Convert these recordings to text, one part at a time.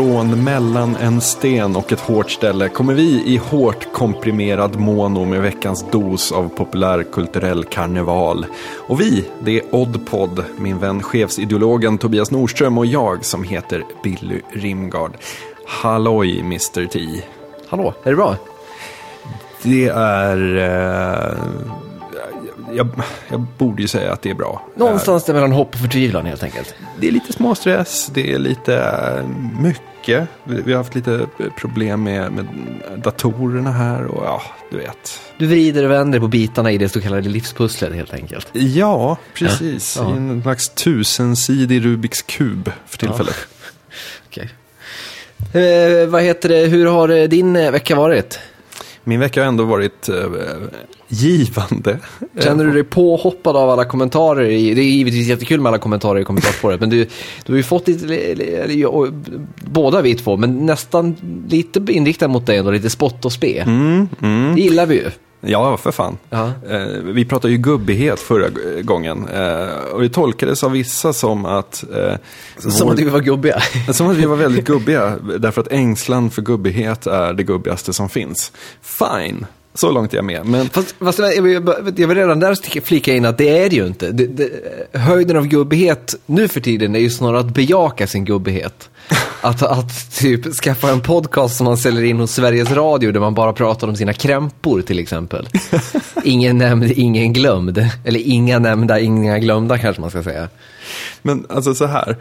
Från mellan en sten och ett hårt ställe kommer vi i hårt komprimerad mono med veckans dos av populärkulturell karneval. Och vi, det är Oddpod, min vän chefsideologen Tobias Nordström och jag som heter Billy Rimgard. Halloj, Mr. T. Hallå, är det bra? Det är... Jag borde ju säga att det är bra. Någonstans där mellan hopp och förtvivlan helt enkelt. Det är lite småstress, det är lite mycket. Vi har haft lite problem med datorerna här och ja, du vet. Du vrider och vänder på bitarna i det så kallade livspusslet helt enkelt. Ja, precis. Ja. En slags 1000-sidig Rubiks kub för tillfället. Okej. Vad heter det? Hur har din vecka varit? Min vecka har ändå varit givande. Känner du dig påhoppad av alla kommentarer? Det är givetvis jättekul med alla kommentarer i kommentarsspåret, men du har ju fått lite, båda vi två, men nästan lite inriktad mot dig och lite spott och spe. Det gillar vi ju. Ja, för fan. Vi pratade ju gubbighet förra gången. Och det tolkades av vissa som att... som att vi var gubbiga. Som att vi var väldigt gubbiga. Därför att ängslan för gubbighet är det gubbigaste som finns. Fine. Så långt är jag med. Men... Fast jag vill redan där flika in att det är det ju inte. Höjden av gubbighet nu för tiden är ju snarare att bejaka sin gubbighet. Att typ skaffa en podcast som man säljer in hos Sveriges Radio där man bara pratar om sina krämpor till exempel. Ingen nämnd, ingen glömd. Eller inga nämnda, inga glömda kanske man ska säga. Men alltså så här.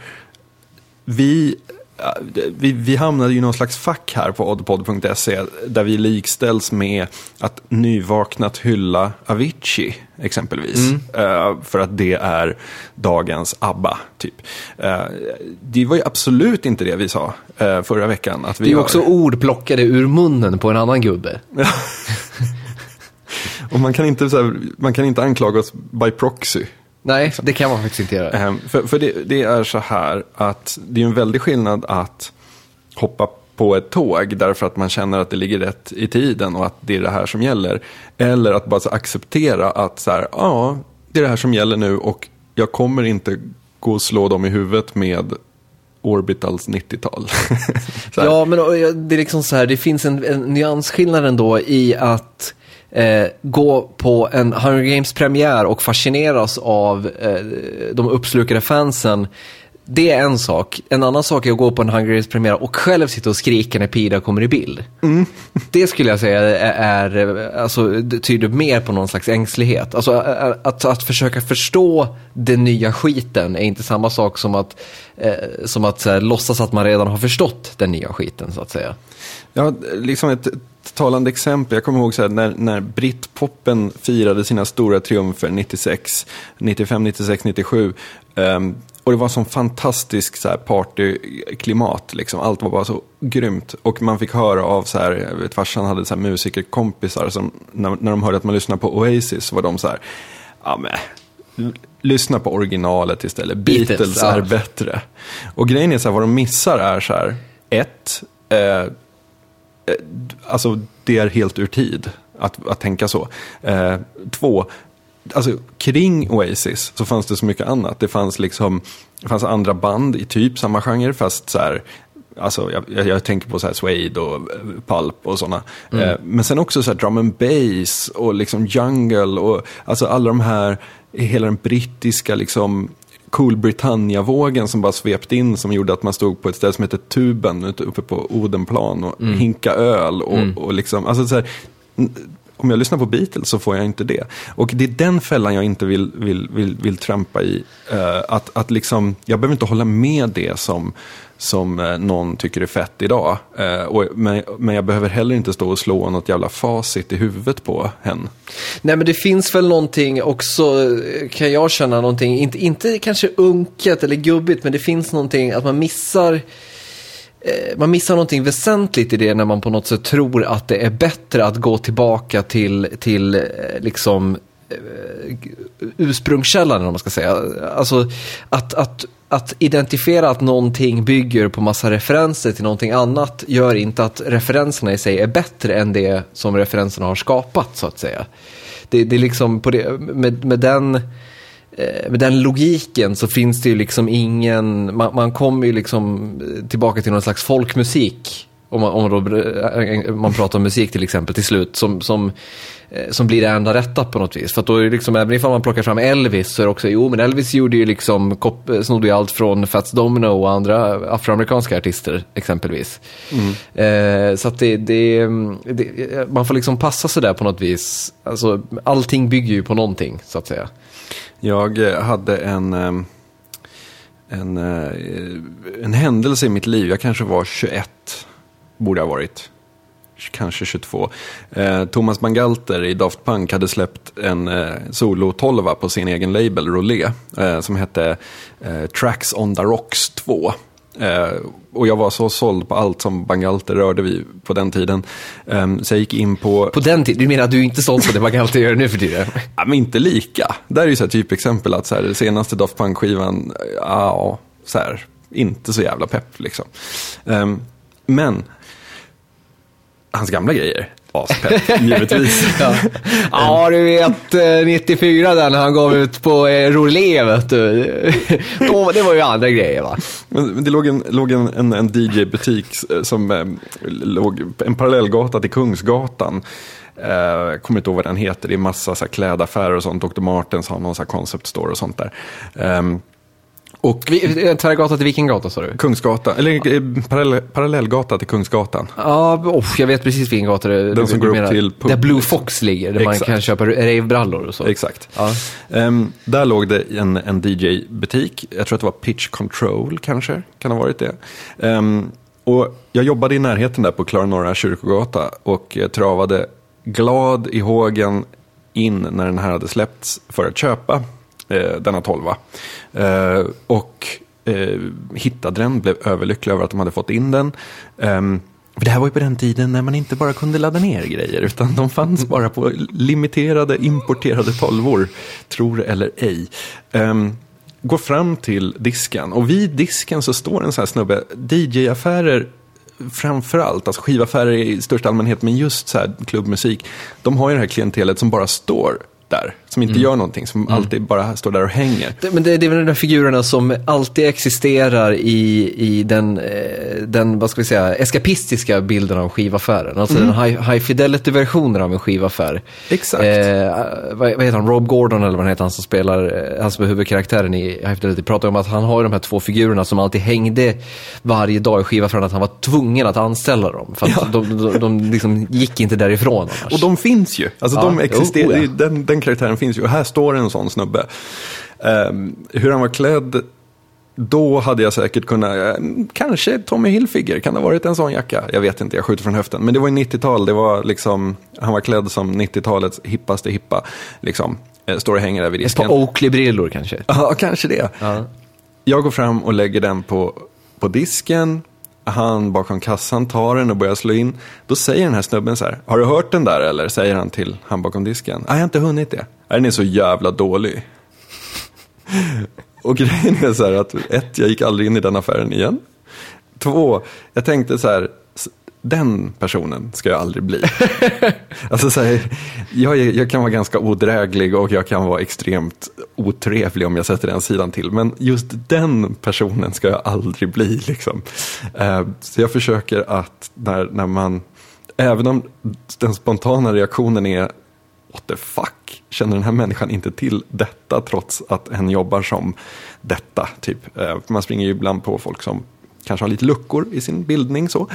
Vi hamnade ju i någon slags fack här på oddpod.se där vi likställs med att nyvaknat hylla Avicii exempelvis. För att det är dagens ABBA typ. Det var ju absolut inte det vi sa förra veckan. Att vi det är ju också ord plockade ur munnen på en annan gubbe. Och man kan inte anklaga oss by proxy. Nej, det kan man faktiskt inte göra. För det är så här att det är en väldig skillnad att hoppa på ett tåg därför att man känner att det ligger rätt i tiden och att det är det här som gäller. Eller att bara acceptera att så här, ja, det är det här som gäller nu och jag kommer inte gå och slå dem i huvudet med Orbitals 90-tal. Ja, men det är liksom så här, det finns en nyansskillnad ändå i att gå på en Hunger Games-premiär och fascineras av de uppslukade fansen. Det är en sak. En annan sak är att gå på en Hunger Games-premiär och själv sitta och skrika när Pida kommer i bild. Det skulle jag säga är alltså, det tyder mer på någon slags ängslighet. Alltså att försöka förstå den nya skiten är inte samma sak som att så här, låtsas att man redan har förstått den nya skiten så att säga. Ja, liksom ett talande exempel. Jag kommer ihåg så här, när Britpoppen firade sina stora triumfer 96, 95, 96, 97. Och det var sån fantastisk så här partyklimat liksom. Allt var bara så grymt. Och man fick höra av så här, jag vet farsan hade så här musikerkompisar som när de hörde att man lyssnade på Oasis så var de så här, ja men lyssna på originalet istället. Beatles är bättre. Och grejen är så här, vad de missar är så här, alltså det är helt ur tid att tänka så. 2, alltså kring Oasis så fanns det så mycket annat. Det fanns andra band i typ samma genre fast så här, alltså jag tänker på så här Suede och Pulp och såna. Men sen också så här drum and bass och liksom jungle och alltså alla de här, hela den brittiska liksom Cool Britannia-vågen som bara svept in som gjorde att man stod på ett ställe som heter Tuben uppe på Odenplan och hinka öl och liksom, alltså så här, om jag lyssnar på Beatles så får jag inte det. Och det är den fällan jag inte vill trampa i. Att liksom, jag behöver inte hålla med det som någon tycker är fett idag. Men jag behöver heller inte stå och slå något jävla facit i huvudet på henne. Nej, men det finns väl någonting också, kan jag känna någonting, inte kanske unket eller gubbigt, men det finns någonting att man missar någonting väsentligt i det när man på något sätt tror att det är bättre att gå tillbaka till liksom ursprungskällan, om man ska säga. Alltså att identifiera att någonting bygger på massa referenser till någonting annat gör inte att referenserna i sig är bättre än det som referenserna har skapat, så att säga. Det är liksom på det, med den med den logiken så finns det ju liksom ingen, man kommer ju liksom tillbaka till någon slags folkmusik om man pratar om musik till exempel till slut som blir det enda rätta på något vis. För att då är det liksom, även ifall man plockar fram Elvis så är det också, men Elvis gjorde ju liksom snodde ju allt från Fats Domino och andra afroamerikanska artister exempelvis. Så att det man får liksom passa sig där på något vis. Alltså allting bygger ju på någonting så att säga. Jag hade en händelse i mitt liv. Jag kanske var 21, borde ha varit. Kanske 22. Thomas Bangalter i Daft Punk hade släppt en solo-12 på sin egen label, Rolé, som hette Tracks on the Rocks 2. Och jag var så såld på allt som Bangalter rörde vid på den tiden. Så jag gick in på... På den tiden? Du menar att du inte såld på det Bangalter gör nu för tiden? Ja, men inte lika. Det är ju så här typexempel att så här, senaste Daft Punk-skivan, så här, inte så jävla pepp liksom. Men hans gamla grejer, aspepp, givetvis. Ja, du vet 94 där när han gav ut på Rolé, vet du. Det var ju andra grejer, va? Men det låg en DJ-butik som låg en parallellgata till Kungsgatan. Kommer inte ihåg vad den heter. Det är massa så här klädaffärer och sånt. Dr. Martens har någon så här concept store och sånt där. Och Tvärgata till Vikingagata, sa du? Kungsgata, eller parallellgata till Kungsgatan. Ja, jag vet precis vilken gata det är. Den som går upp till där Blue Fox ligger, där man kan köpa ravebrallor och så. Exakt. Ja. Där låg det en DJ-butik. Jag tror att det var Pitch Control kanske, kan ha varit det. Och jag jobbade i närheten där på Klara Norra Kyrkogata och travade glad i hågen in när den här hade släppts för att köpa denna 12. Och hittade den, blev överlycklig över att de hade fått in den. För det här var ju på den tiden när man inte bara kunde ladda ner grejer, utan de fanns bara på limiterade, importerade 12-or, tror eller ej. Går fram till disken, och vid disken så står en sån här snubbe. DJ-affärer framförallt, alltså skivaffärer i största allmänhet, men just så här klubbmusik, de har ju det här klientelet som bara står där, som inte gör någonting, som alltid bara står där och hänger. Men det är väl de där figurerna som alltid existerar i den vad ska vi säga, eskapistiska bilden av skivaffären. Alltså den high fidelity-versionen av en skivaffär. Exakt. Vad heter han? Rob Gordon eller vad han heter, han som spelar, han som är huvudkaraktären i High Fidelity, pratar om att han har de här två figurerna som alltid hängde varje dag i skivaffären, att han var tvungen att anställa dem. För att de liksom gick inte därifrån annars. Och de finns ju. Alltså de existerar, den karaktären finns ju. Och här står en sån snubbe. Hur han var klädd, då hade jag säkert kunnat, kanske Tommy Hilfiger, kan det ha varit en sån jacka? Jag vet inte, jag skjuter från höften. Men det var ju 90-tal, det var liksom, han var klädd som 90-talets hippaste hippa. Liksom, står och hänger där vid disken. Ett par Oakley-brillor kanske? Ja, kanske det. Jag går fram och lägger den på disken. Han bakom kassan tar den och börjar slå in. Då säger den här snubben så här: har du hört den där eller? Säger han till han bakom disken. Nej, jag har inte hunnit det. Den är så jävla dålig. Och grejen är så här att 1, jag gick aldrig in i den affären igen. 2, jag tänkte så här, den personen ska jag aldrig bli. Alltså så här, jag kan vara ganska odräglig och jag kan vara extremt otrevlig om jag sätter den sidan till. Men just den personen ska jag aldrig bli liksom. Så jag försöker att när man, även om den spontana reaktionen är what the fuck, känner den här människan inte till detta trots att en jobbar som detta typ. Man springer ju ibland på folk som kanske har lite luckor i sin bildning så.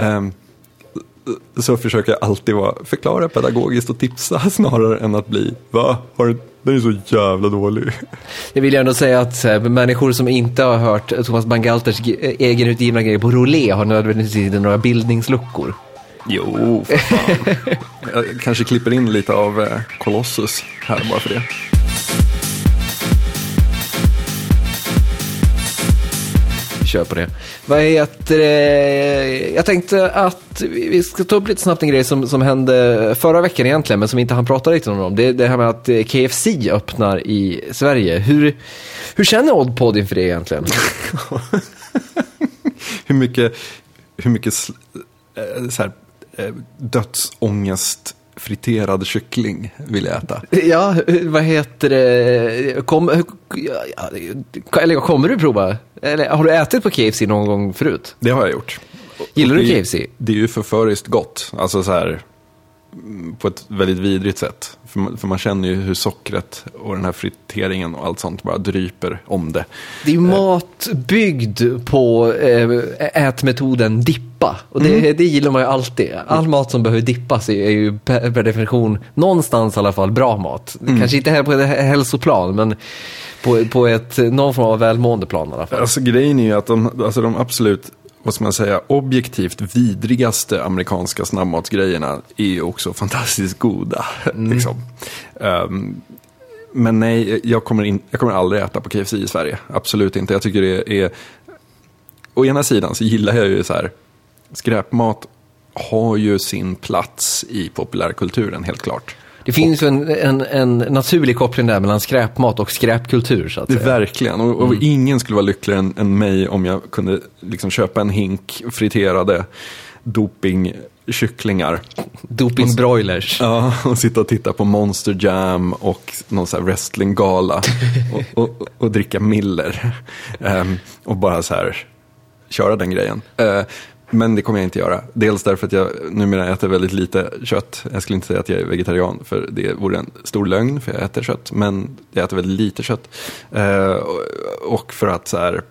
Så försöker jag alltid förklara pedagogiskt och tipsa snarare än att bli, den är så jävla dålig. Jag vill ändå säga att människor som inte har hört Thomas Bangalters egenutgivna grejer på Rolé har nödvändigtvis några bildningsluckor. Jo, för fan. Jag kanske klipper in lite av Colossus här bara för det. Kör på det. Jag tänkte att vi ska ta upp lite snabbt en grej som hände förra veckan egentligen, men som inte han pratade riktigt om. Det här med att KFC öppnar i Sverige. Hur känner Oddpod inför det egentligen? hur mycket så här, dödsångest friterad kyckling vill jag äta. Ja, vad heter det? Kommer du prova? Eller har du ätit på KFC någon gång förut? Det har jag gjort. Gillar du KFC? Det är ju förföriskt gott. Alltså så här, på ett väldigt vidrigt sätt. För man känner ju hur sockret och den här friteringen och allt sånt bara dryper om det. Det är ju mat byggd på ätmetoden dippa. Och det gillar man ju alltid. All mat som behöver dippas är ju per definition någonstans i alla fall bra mat. Kanske inte här på ett hälsoplan, men på ett någon form av välmående plan i alla fall. Alltså grejen är ju att de absolut, vad ska man säga, objektivt vidrigaste amerikanska snabbmatsgrejerna är ju också fantastiskt goda. Liksom. Men nej, jag kommer aldrig äta på KFC i Sverige. Absolut inte. Jag tycker det är... Å ena sidan så gillar jag ju så här, skräpmat har ju sin plats i populärkulturen, helt klart. Det finns ju en naturlig koppling där mellan skräpmat och skräpkultur, så att säga. Verkligen, och ingen skulle vara lyckligare än mig om jag kunde liksom köpa en hink friterade dopingkycklingar. Dopingbroilers. Ja, och sitta och titta på Monster Jam och någon sån här wrestlinggala och dricka Miller. Och bara så här köra den grejen. Men det kommer jag inte göra. Dels därför att jag numera äter väldigt lite kött. Jag skulle inte säga att jag är vegetarian, för det vore en stor lögn, för jag äter kött. Men jag äter väldigt lite kött. Och för att så här...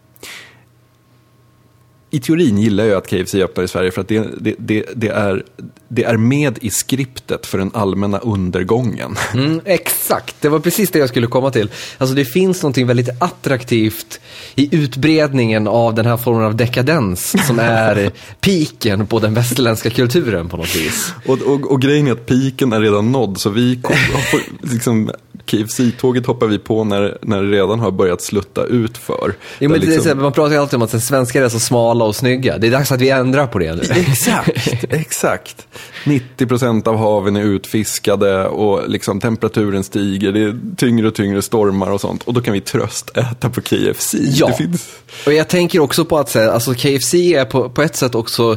I teorin gillar jag att KFC öppnar i Sverige, för att det är med i skriptet för den allmänna undergången. Exakt, det var precis det jag skulle komma till. Alltså det finns någonting väldigt attraktivt i utbredningen av den här formen av dekadens som är piken på den västerländska kulturen på något vis. Och grejen är att piken är redan nådd, så vi liksom, KFC-tåget hoppar vi på när det redan har börjat slutta ut för. Jo, men liksom... Man pratar ju alltid om att svenskar är så smala och snygga. Det är dags att vi ändrar på det nu. Exakt. 90% av haven är utfiskade och liksom temperaturen stiger. Det är tyngre och tyngre stormar och sånt. Och då kan vi äta på KFC. Ja, det finns... och jag tänker också på att alltså, KFC är på ett sätt också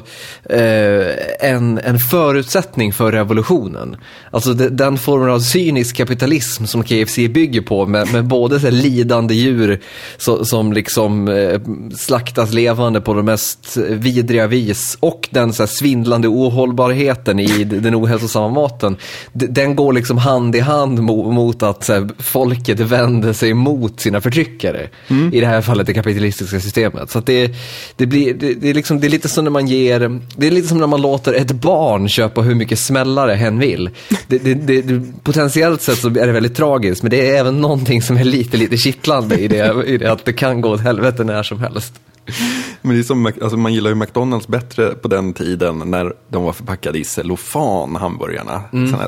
en förutsättning för revolutionen. Alltså den formen av cynisk kapitalism som KFC bygger på med både så här, lidande djur som liksom slaktas levande på de mest vidriga vis, och den så här, svindlande ohållbarheten i den ohälsosamma maten, den går liksom hand i hand mot att så här, folket vänder sig mot sina förtryckare. I det här fallet det kapitalistiska systemet. Så att det är lite som när man det är lite som när man låter ett barn köpa hur mycket smällare hen vill. Potentiellt sett så är det väldigt tragiskt, men det är även någonting som är lite kittlande i det att det kan gå åt helvete när som helst. Men det är som, alltså man gillar ju McDonald's bättre på den tiden när de var förpackade i cellofan, hamburgarna.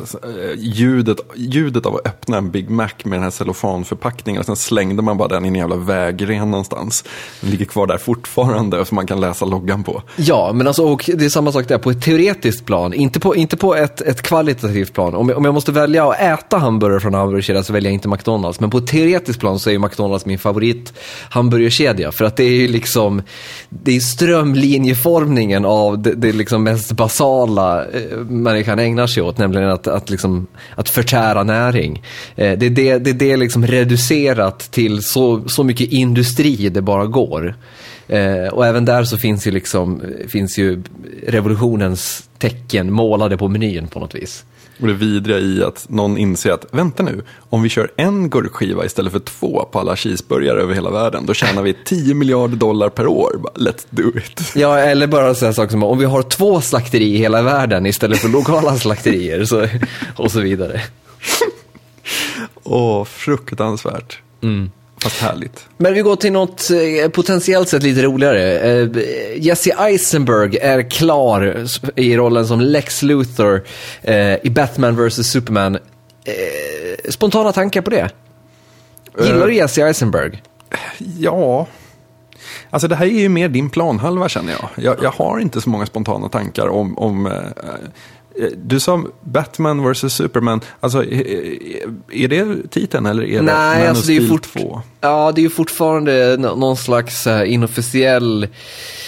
Ljudet av att öppna en Big Mac med den här cellofanförpackningen, och sen slängde man bara den i en jävla vägren någonstans. Den ligger kvar där fortfarande, så man kan läsa loggan på. Ja, men alltså, och det är samma sak där på ett teoretiskt plan, inte på ett kvalitativt plan. Om jag måste välja att äta hamburgare från hamburgerkedja, så väljer jag inte McDonald's. Men på ett teoretiskt plan så är ju McDonald's min favorit hamburgerkedja, för att det är ju liksom det är strömlinjeformningen av det liksom mest basala människan ägnar sig åt, nämligen att förtära näring. Det är liksom reducerat till så mycket industri det bara går. Och även där så finns ju revolutionens tecken målade på menyn på något vis. Och det vidriga i att någon inser att, vänta nu, om vi kör en gurkskiva istället för 2 på alla cheeseburgare över hela världen, då tjänar vi $10 miljarder per år. Let's do it. Ja, eller bara sådana saker som, om vi har 2 slakterier i hela världen istället för lokala slakterier, och så vidare. Fruktansvärt. Fast härligt. Men vi går till något potentiellt sett lite roligare. Jesse Eisenberg är klar i rollen som Lex Luthor i Batman vs. Superman. Spontana tankar på det? Gillar du Jesse Eisenberg? Ja. Alltså det här är ju mer din planhalva, känner jag. Jag har inte så många spontana tankar om du sa Batman vs. Superman. Alltså, är det titeln eller är det Man of Steel 2? Ja, det är ju fortfarande någon slags inofficiell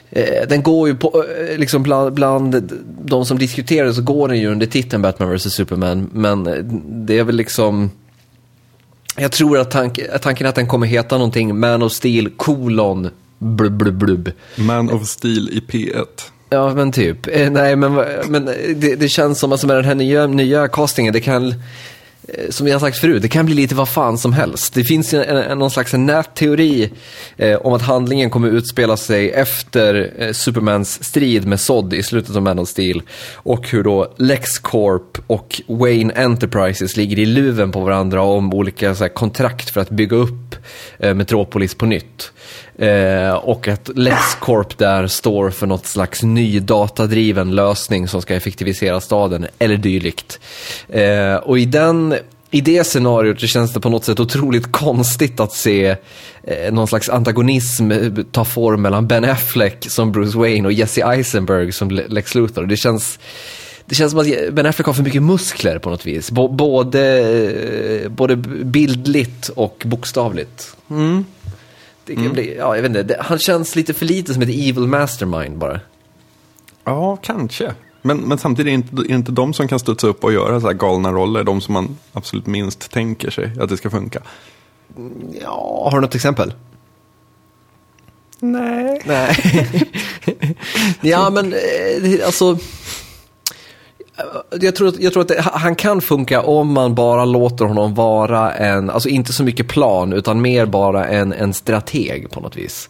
Den går ju på, liksom bland de som diskuterar så går den ju under titeln Batman vs Superman, men det är väl liksom, jag tror att tanken att den kommer heta någonting Man of Steel : blub blub blub. Man of Steel i P1. Ja, men typ. Nej, men det känns som att med den här nya castingen, det kan, som jag har sagt förut, det kan bli lite vad fan som helst. Det finns någon slags nätteori om att handlingen kommer utspela sig efter Supermans strid med Zod i slutet av Man of Steel, och hur då LexCorp och Wayne Enterprises ligger i luven på varandra om olika så här kontrakt för att bygga upp Metropolis på nytt. Och att LexCorp där står för något slags ny datadriven lösning som ska effektivisera staden eller dylikt. Och i det scenariot så känns det på något sätt otroligt konstigt att se någon slags antagonism ta form mellan Ben Affleck som Bruce Wayne och Jesse Eisenberg som Lex Luthor. Det känns som att Ben Affleck har för mycket muskler på något vis. Både bildligt och bokstavligt. Mm. Det kan bli, ja, jag vet inte. Han känns lite för lite som ett evil mastermind bara. Ja, kanske. Men samtidigt är det inte de som kan studsa upp och göra så här galna roller, de som man absolut minst tänker sig att det ska funka. Ja, har du något exempel? Nej. Ja, men alltså, jag tror att han kan funka om man bara låter honom vara alltså inte så mycket plan utan mer bara en strateg på något vis.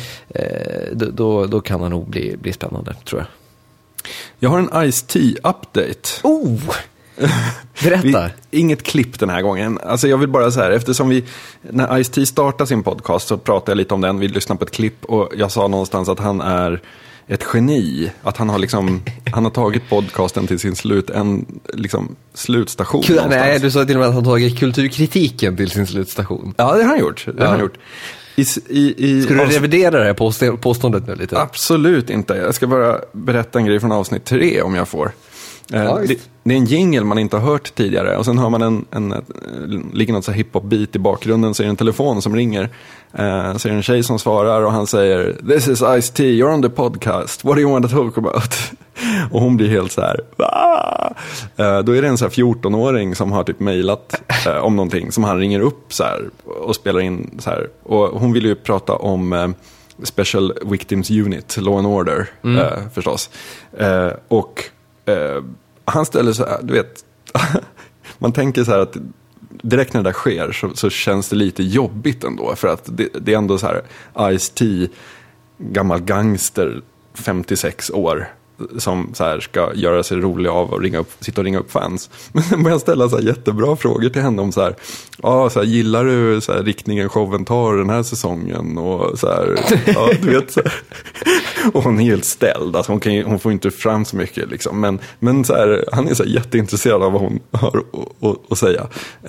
Då kan han nog bli spännande, tror jag. Jag har en Ice-T-update. Berätta. Inget klipp den här gången. Alltså jag vill bara så här, eftersom när Ice-T startade sin podcast så pratade jag lite om den. Vi lyssnade på ett klipp och jag sa någonstans att han är ett geni. Att han har tagit podcasten till sin slutstation. Nej, du sa till och med att han tagit kulturkritiken till sin slutstation. Ja, det har han gjort. Ska du revidera det här påståendet nu lite? Absolut inte. Jag ska bara berätta en grej från avsnitt 3 om jag får. Det är en jingle man inte har hört tidigare. Och sen har man ligger något så hiphop-beat i bakgrunden. Så är det en telefon som ringer. Så är det en tjej som svarar och han säger: "This is Ice-T, you're on the podcast. What do you want to talk about?" Och hon blir helt så här. Då är det en så här 14-åring som har typ mejlat om någonting som han ringer upp så här och spelar in så här. Och hon vill ju prata om Special Victims Unit, Law and Order förstås. Och han ställer så här, du vet, man tänker så här att direkt när det där sker så känns det lite jobbigt ändå, för att det är ändå så här Ice-T, gammal gangster, 56 år, som så här ska göra sig rolig av och sitta och ringa upp fans. Men sen börjar jag ställa så här jättebra frågor till henne om så här, gillar du så här riktningen showen tar den här säsongen och så här, ja, du vet så här. Och hon är helt ställd, alltså hon får inte fram så mycket liksom, men så här, han är så här jätteintresserad av vad hon har att säga.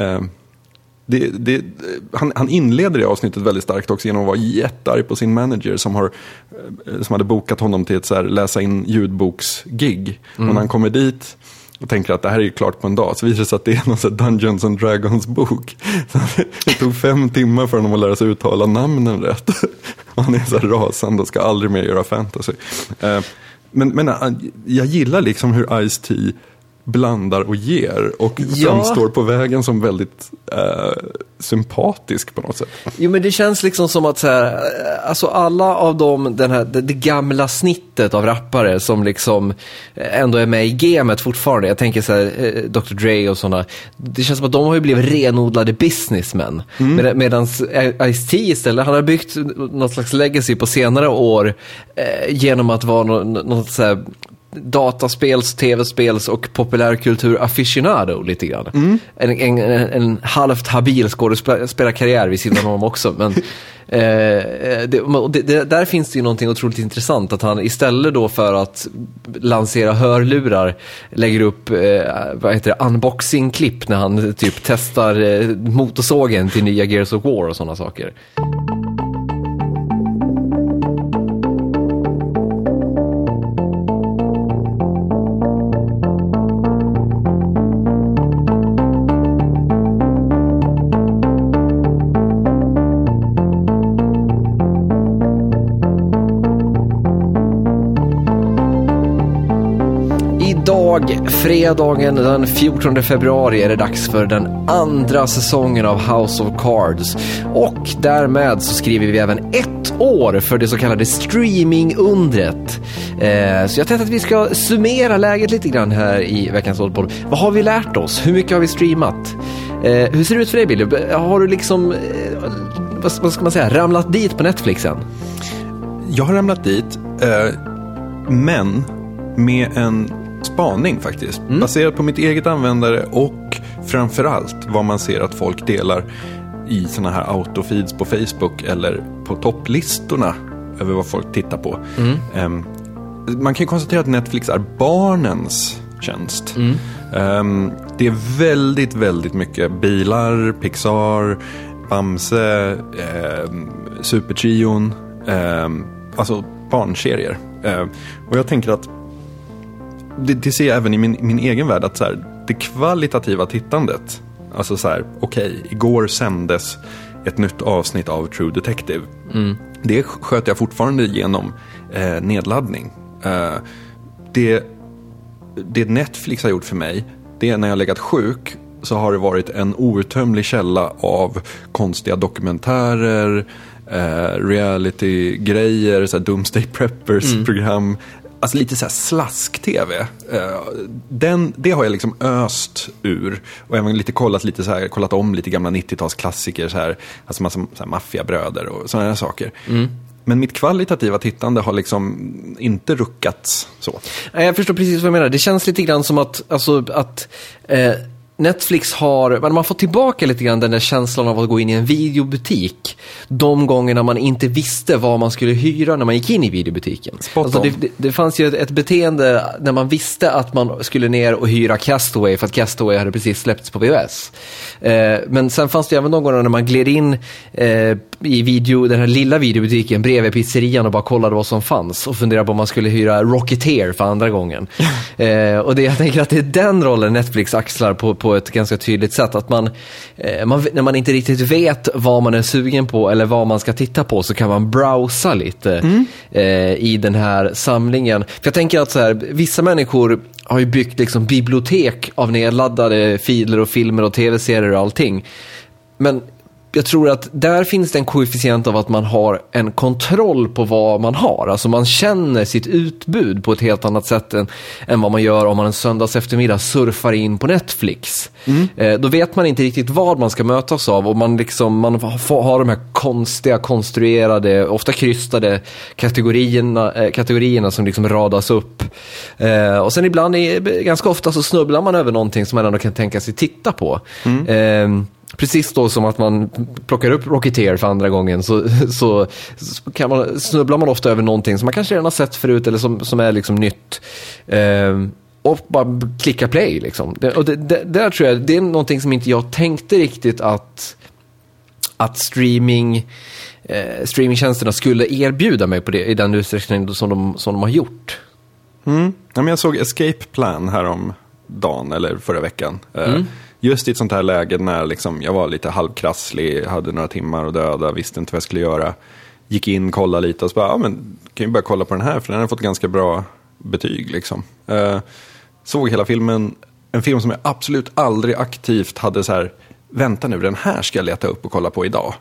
Han inleder det avsnittet väldigt starkt också genom att vara jättearg på sin manager som hade bokat honom till ett så här läsa in ljudboksgig. Och när han kommer dit och tänker att det här är ju klart på en dag, så visar det sig att det är någon sån här Dungeons and Dragons bok. Det tog 5 timmar för honom att lära sig uttala namnen rätt. Och han är så här rasande och ska aldrig mer göra fantasy. Men jag gillar liksom hur Ice-T blandar och ger och framstår på vägen som väldigt sympatisk på något sätt. Jo, men det känns liksom som att så här, alltså alla av dem, det gamla snittet av rappare som liksom ändå är med i gamet fortfarande. Jag tänker så här, Dr. Dre och sådana. Det känns som att de har ju blivit renodlade businessmen. Medan Ice-T istället, han har byggt något slags legacy på senare år genom att vara något så här dataspels, tv-spels och populärkultur aficionado lite grann. En halvt habil skådespelarkarriär vid sidan om också, men där finns det ju någonting otroligt intressant, att han istället då för att lansera hörlurar lägger upp unboxing-klipp när han typ testar motorsågen till nya Gears of War och sådana saker. Idag, fredagen den 14 februari, är det dags för den andra säsongen av House of Cards. Och därmed så skriver vi även 1 år för det så kallade streamingundret. Så jag tänkte att vi ska summera läget lite grann här i veckans Oddpod. Vad har vi lärt oss? Hur mycket har vi streamat? Hur ser det ut för dig, Billy? Har du liksom, vad ska man säga, ramlat dit på Netflixen? Jag har ramlat dit, men med en spaning faktiskt. Baserat på mitt eget användare och framförallt vad man ser att folk delar i såna här autofeeds på Facebook eller på topplistorna över vad folk tittar på. Man kan ju konstatera att Netflix är barnens tjänst. Det är väldigt, väldigt mycket bilar, Pixar, Bamse, Supertrion, alltså barnserier. Och jag tänker att det ser jag även i min egen värld, att så här, det kvalitativa tittandet, alltså så här, okej, igår sändes ett nytt avsnitt av True Detective. Det sköter jag fortfarande genom nedladdning. Det Netflix har gjort för mig, det är när jag legat sjuk så har det varit en outtömlig källa av konstiga dokumentärer, reality-grejer, så här Doomsday Preppers-program. Alltså lite så här slask-tv. Det har jag liksom öst ur. Och även lite kollat om lite gamla 90-talsklassiker. Så här, alltså massa så här maffiabröder och sådana här saker. Men mitt kvalitativa tittande har liksom inte ruckats så. Jag förstår precis vad jag menar. Det känns lite grann som att Netflix man har fått tillbaka lite grann den där känslan av att gå in i en videobutik. De gångerna man inte visste vad man skulle hyra när man gick in i videobutiken. Alltså det fanns ju ett beteende när man visste att man skulle ner och hyra Castaway för att Castaway hade precis släppts på VHS. Men sen fanns det även de gånger när man gled in i den här lilla videobutiken bredvid pizzerian och bara kollade vad som fanns och funderade på om man skulle hyra Rocketeer för andra gången. Och jag tänker att det är den rollen Netflix axlar på ett ganska tydligt sätt, att man när man inte riktigt vet vad man är sugen på eller vad man ska titta på, så kan man browsa lite i den här samlingen. För jag tänker att så här, vissa människor har ju byggt liksom bibliotek av nedladdade filer och filmer och tv-serier och allting. Men jag tror att där finns det en koefficient av att man har en kontroll på vad man har. Alltså man känner sitt utbud på ett helt annat sätt än vad man gör om man en söndags eftermiddag surfar in på Netflix. Då vet man inte riktigt vad man ska mötas av, och man har de här konstiga, konstruerade, ofta krystade kategorierna som liksom radas upp. Och sen ibland, ganska ofta så snubblar man över någonting som man ändå kan tänka sig titta på. Precis då som att man plockar upp Rocketeer för andra gången, så snubblar man ofta över någonting som man kanske redan har sett förut eller som är liksom nytt. Och bara klicka play liksom. Där tror jag det är någonting som inte jag tänkte riktigt att streamingtjänsterna skulle erbjuda mig på det i den utsträckning som de har gjort. Ja, men jag såg Escape Plan här om dagen eller förra veckan. Just i ett sånt här läge när liksom jag var lite halvkrasslig, hade några timmar att döda, visste inte vad jag skulle göra. Gick in, kollade lite och så bara, men kan ju börja kolla på den här för den har fått ganska bra betyg liksom. Såg hela filmen, en film som jag absolut aldrig aktivt hade så här, vänta nu, den här ska jag leta upp och kolla på idag.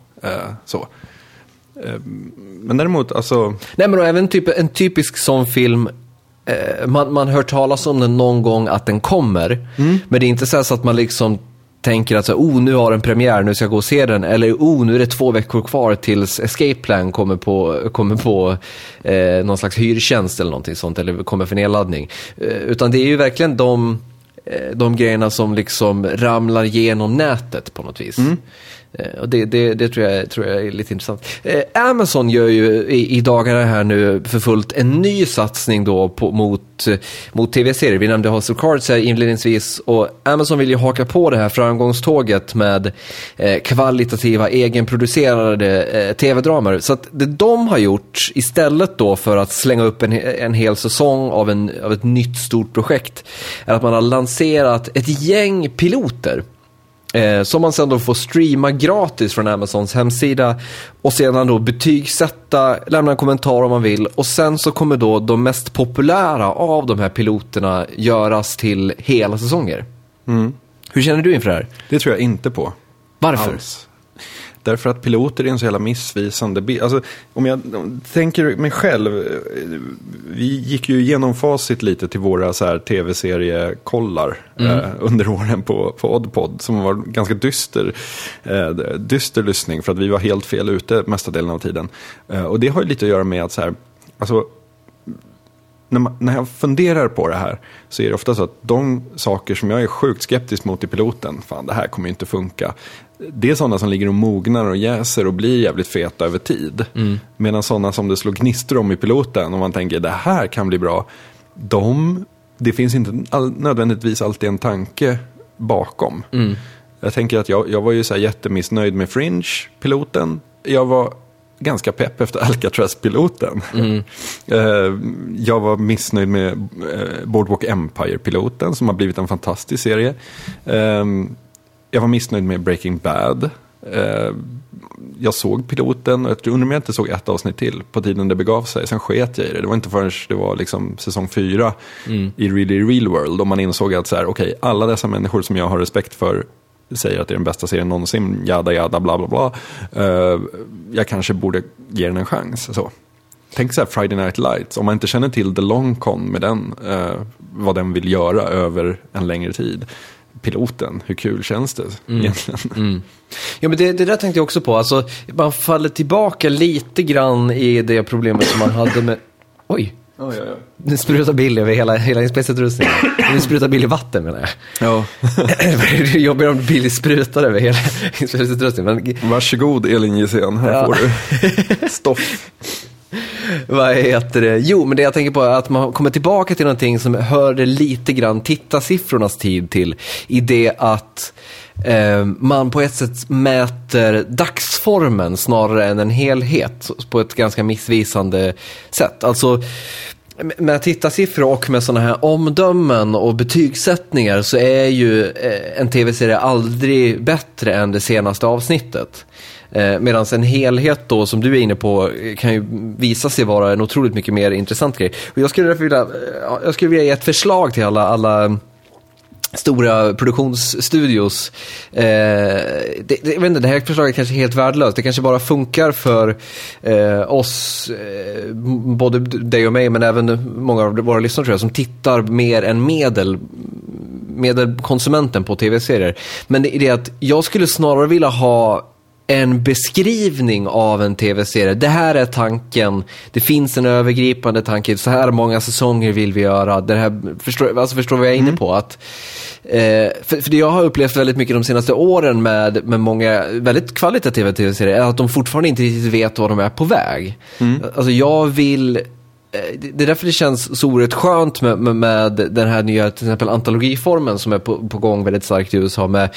Men däremot, alltså... Nej, men även en typisk sån film, man hör talas om den någon gång att den kommer, men det är inte så att man liksom tänker att så, nu har den premiär, nu ska jag gå och se den, eller nu är det 2 veckor kvar tills Escape Plan kommer på någon slags hyrtjänst eller någonting sånt, eller kommer för nedladdning. Utan det är ju verkligen de grejerna som liksom ramlar genom nätet på något vis. Och det tror jag är lite intressant. Amazon gör ju i dagarna här nu för fullt en ny satsning då mot tv-serier. Vi nämnde House of Cards här inledningsvis, och Amazon vill ju haka på det här framgångståget med kvalitativa egenproducerade tv-dramer. Så att det de har gjort istället då för att slänga upp en hel säsong av ett nytt stort projekt är att man har lanserat ett gäng piloter som man sedan då får streama gratis från Amazons hemsida och sedan då betygsätta, lämna en kommentar om man vill, och sen så kommer då de mest populära av de här piloterna göras till hela säsonger. Hur känner du inför det här? Det tror jag inte på. Varför? Alls. Därför att piloter är en så jävla missvisande bild. Alltså, om jag tänker mig själv, vi gick ju igenom facit lite till våra så här tv-seriekollar under åren på Oddpod, som var ganska dyster lyssning, för att vi var helt fel ute mesta delen av tiden. Och det har ju lite att göra med att så här, alltså, när jag funderar på det här så är det ofta så att de saker som jag är sjukt skeptisk mot i piloten, fan det här kommer ju inte funka, det är sådana som ligger och mognar och jäser och blir jävligt feta över tid. Medan sådana som det slår gnistor om i piloten och man tänker det här kan bli bra, det finns inte nödvändigtvis alltid en tanke bakom. Jag tänker att jag var ju så här jättemissnöjd med Fringe-piloten. Jag var ganska pepp efter Alcatraz-piloten. Jag var missnöjd med Boardwalk Empire-piloten, som har blivit en fantastisk serie. Jag var missnöjd med Breaking Bad. Jag såg piloten och jag undrar om jag inte såg ett avsnitt till på tiden det begav sig. Sen sket jag i det. Det var inte förrän det var liksom säsong 4 i Really Real World, och man insåg att så här, okej, alla dessa människor som jag har respekt för säger att det är den bästa serien någonsin, jada, bla bla bla. Jag kanske borde ge den en chans. Så. Tänk så här Friday Night Lights. Om man inte känner till The Long Con med den, vad den vill göra över en längre tid. Piloten, hur kul känns det egentligen? Ja, men det där tänkte jag också på. Alltså, man faller tillbaka lite grann i det problemet som man hade med... Oj! Nu sprutar Billy över hela inspelningsutrustningen. Nu sprutar Billy vatten, menar jag. Ja. Det är jobbigare om Billy sprutar över hela inspelningsutrustningen. Varsågod, Elin Gissén. Här får du stoff. Vad heter det? Jo, men det jag tänker på är att man kommer tillbaka till någonting som hörde lite grann tittarsiffrornas tid till. I det att man på ett sätt mäter dagsformen snarare än en helhet på ett ganska missvisande sätt. Alltså med tittarsiffror och med sådana här omdömen och betygssättningar så är ju en tv-serie aldrig bättre än det senaste avsnittet. Medan en helhet då, som du är inne på, kan ju visa sig vara en otroligt mycket mer intressant grej. Och jag skulle vilja ge ett förslag till alla stora produktionsstudios. Jag vet inte, det här förslaget kanske är helt värdelöst. Det kanske bara funkar för oss, både dig och mig, men även många av våra lyssnare, tror jag, som tittar mer än medelkonsumenten på tv-serier. Men det är det att jag skulle snarare vilja ha en beskrivning av en tv-serie. Det här är tanken. Det finns en övergripande tanke. Så här många säsonger vill vi göra. Det här, förstår vad jag är inne på? Att, för det jag har upplevt väldigt mycket de senaste åren med många väldigt kvalitativa tv-serier är att de fortfarande inte riktigt vet vad de är på väg. Alltså jag vill... Det är därför det känns så oerhört skönt med den här nya, till exempel, antologiformen som är på gång väldigt starkt i USA med,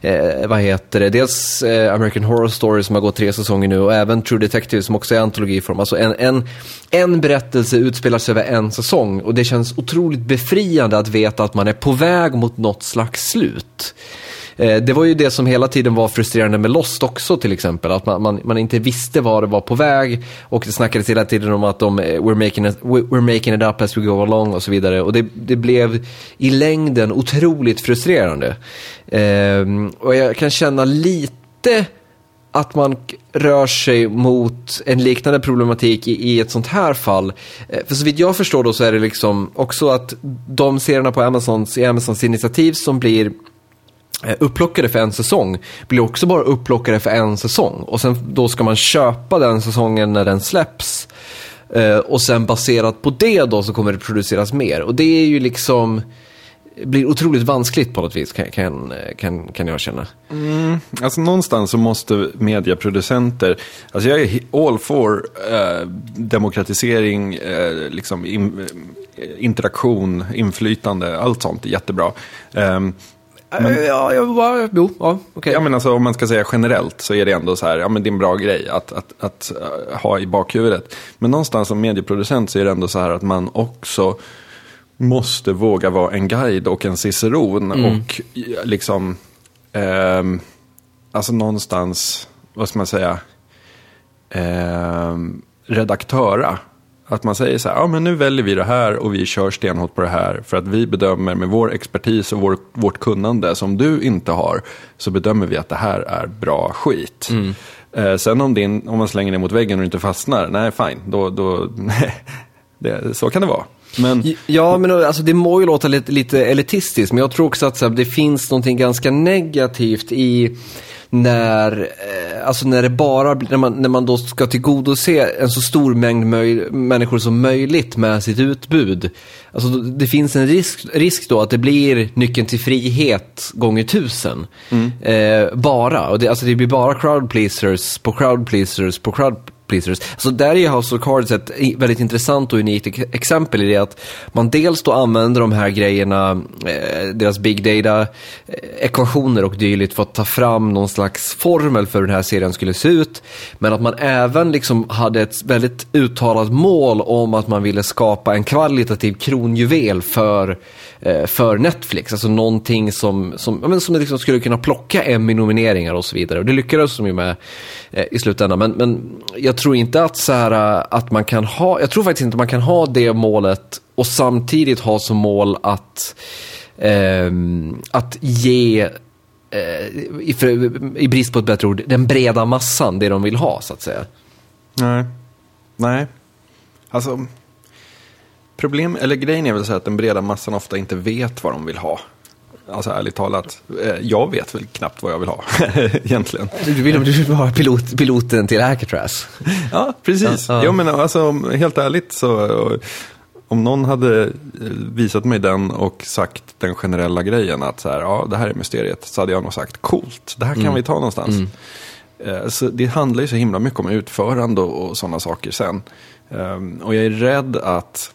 dels American Horror Story som har gått 3 säsonger nu, och även True Detective som också är antologiform. Alltså en berättelse utspelas över en säsong, och det känns otroligt befriande att veta att man är på väg mot något slags slut. Det var ju det som hela tiden var frustrerande med Lost också, till exempel. Att man inte visste var det var på väg. Och det snackades hela tiden om att we're making it up as we go along och så vidare. Och det blev i längden otroligt frustrerande. Och jag kan känna lite att man rör sig mot en liknande problematik i ett sånt här fall. För så vitt jag förstår då så är det liksom också att de serierna på Amazons initiativ som blir upplockade för en säsong blir också bara upplockade för en säsong, och sen då ska man köpa den säsongen när den släpps, och sen baserat på det då så kommer det produceras mer, och det är ju liksom blir otroligt vanskligt på något vis, kan jag känna. Alltså någonstans så måste medieproducenter, alltså jag är all for demokratisering, liksom interaktion, inflytande, allt sånt är jättebra. Okay. Ja, men alltså, om man ska säga generellt så är det ändå så här, ja men det är en bra grej att ha i bakhuvudet. Men någonstans som medieproducent så är det ändå så här att man också måste våga vara en guide och en ciceron och liksom alltså någonstans, vad ska man säga, redaktöra. Att man säger så här, ja men nu väljer vi det här och vi kör stenhårt på det här för att vi bedömer med vår expertis och vårt kunnande som du inte har, så bedömer vi att det här är bra skit. Sen om man slänger det mot väggen och inte fastnar, nej fine, då så kan det vara. Men... Ja, men alltså, det må ju låta lite elitistiskt, men jag tror också att så här, det finns någonting ganska negativt i när man då ska tillgodose en så stor mängd människor som möjligt med sitt utbud. Alltså det finns en risk då att det blir nyckeln till frihet gånger 1000. Bara. Och det blir bara crowd pleasers på crowd pleasers på crowd pleasers. Så där är House of Cards ett väldigt intressant och unikt exempel i det att man dels då använder de här grejerna, deras big data ekvationer och dylikt för att ta fram någon slags formel för hur den här serien skulle se ut, men att man även liksom hade ett väldigt uttalat mål om att man ville skapa en kvalitativ kronjuvel för Netflix, alltså någonting som liksom skulle kunna plocka Emmy-nomineringar och så vidare, och det lyckades de ju med i slutändan, men jag tror inte att så här, att man kan ha, jag tror faktiskt inte man kan ha det målet och samtidigt ha som mål att ge i brist på ett bättre ord den breda massan det de vill ha, så att säga. Nej. Alltså grejen är väl så att den breda massan ofta inte vet vad de vill ha. Alltså ärligt talat, jag vet väl knappt vad jag vill ha egentligen. Du vill vara piloten till Alcatraz. Ja, precis. Jag menar, alltså helt ärligt så om någon hade visat mig den och sagt den generella grejen att så här, ja, det här är mysteriet, så hade jag nog sagt coolt, det här kan vi ta någonstans. Så det handlar ju så himla mycket om utförande och sådana saker sen. Och jag är rädd att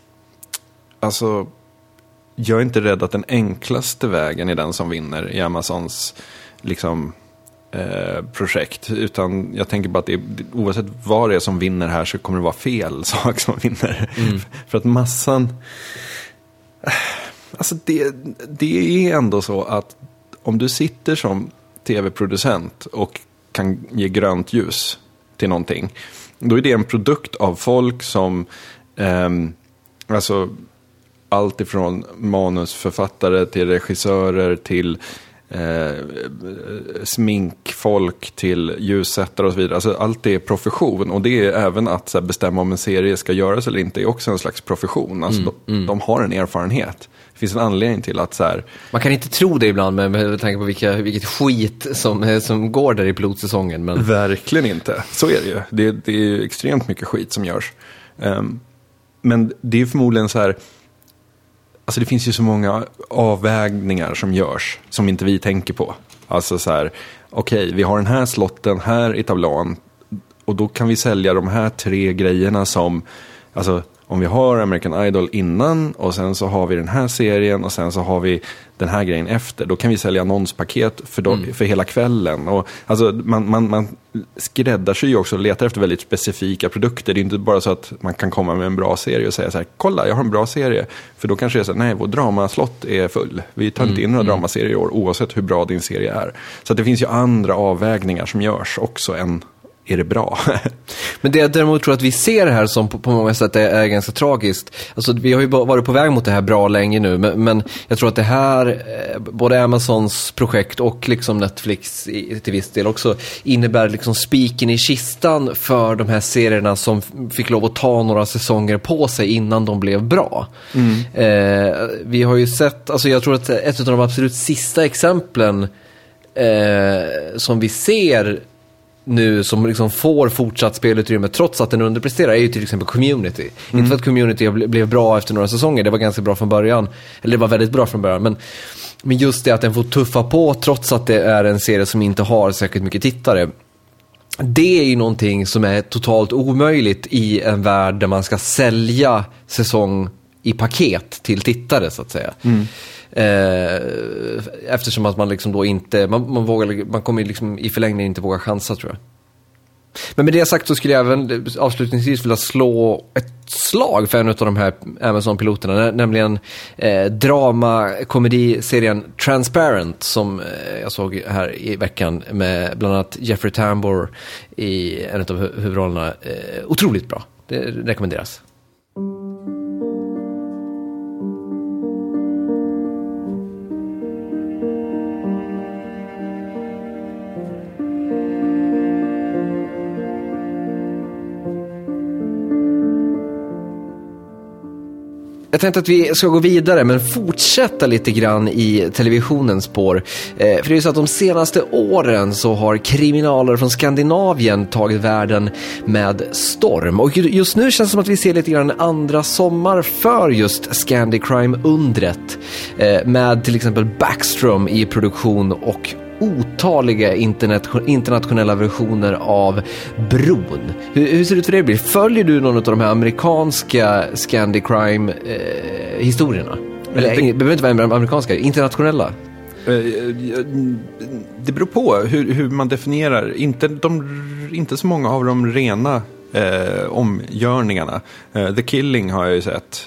jag är inte rädd att den enklaste vägen är den som vinner i Amazons liksom, projekt. Utan jag tänker bara att oavsett vad det är som vinner här så kommer det vara fel sak som vinner. För att massan... Alltså det är ändå så att om du sitter som tv-producent och kan ge grönt ljus till någonting, då är det en produkt av folk som... alltså... allt ifrån manusförfattare till regissörer till sminkfolk till ljussättare och så vidare. Alltså allt är profession, och det är även att så här, bestämma om en serie ska göras eller inte är också en slags profession. Alltså de har en erfarenhet. Det finns en anledning till att så här... Man kan inte tro det ibland med tanke på vilket skit som går där i pilotsäsongen. Men... Verkligen inte. Så är det ju. Det är extremt mycket skit som görs. Men det är förmodligen så här... Alltså det finns ju så många avvägningar som görs som inte vi tänker på. Alltså så här, okej, vi har den här slotten här i tablån och då kan vi sälja de här 3 grejerna som, alltså om vi har American Idol innan och sen så har vi den här serien och sen så har vi den här grejen efter, då kan vi sälja annonspaket för hela kvällen. Och alltså man skräddarsyr ju också och letar efter väldigt specifika produkter. Det är inte bara så att man kan komma med en bra serie och säga så här, kolla, jag har en bra serie. För då kanske det är så här, nej, vår dramaslott är full. Vi tar inte in några dramaserier i år oavsett hur bra din serie är. Så att det finns ju andra avvägningar som görs också än är det bra. Men det jag däremot tror att vi ser det här som på många sätt är ganska tragiskt. Alltså vi har ju varit på väg mot det här bra länge nu, men jag tror att det här, både Amazons projekt och liksom Netflix till viss del också, innebär liksom spiken i kistan för de här serierna som fick lov att ta några säsonger på sig innan de blev bra. Vi har ju sett, alltså jag tror att ett av de absolut sista exemplen som vi ser nu som liksom får fortsatt spelutrymme trots att den underpresterar är ju till exempel Community. Inte för att Community blev bra efter några säsonger, det var ganska bra från början, eller det var väldigt bra från början, men just det att den får tuffa på trots att det är en serie som inte har särskilt mycket tittare. Det är ju någonting som är totalt omöjligt i en värld där man ska sälja säsong i paket till tittare, så att säga. Eftersom att man liksom då inte man kommer liksom i förlängningen inte våga chansa, tror jag. Men med det sagt så skulle jag även avslutningsvis vilja slå ett slag för en av de här Amazon-piloterna, nämligen drama-komediserien Transparent, som jag såg här i veckan med bland annat Jeffrey Tambor i en av huvudrollerna. Otroligt bra, det rekommenderas. Jag tänkte att vi ska gå vidare men fortsätta lite grann i televisionens spår. För det är ju så att de senaste åren så har kriminaler från Skandinavien tagit världen med storm. Och just nu känns det som att vi ser lite grann andra sommar för just Scandi-crime-undret. Med till exempel Backstrom i produktion och otaliga internationella versioner av Bron. Hur ser det ut för dig? Följer du någon av de här amerikanska Scandi-crime-historierna? Eller det behöver inte vara amerikanska, internationella. Det beror på hur man definierar. Inte så många av de rena omgörningarna. The Killing har jag ju sett.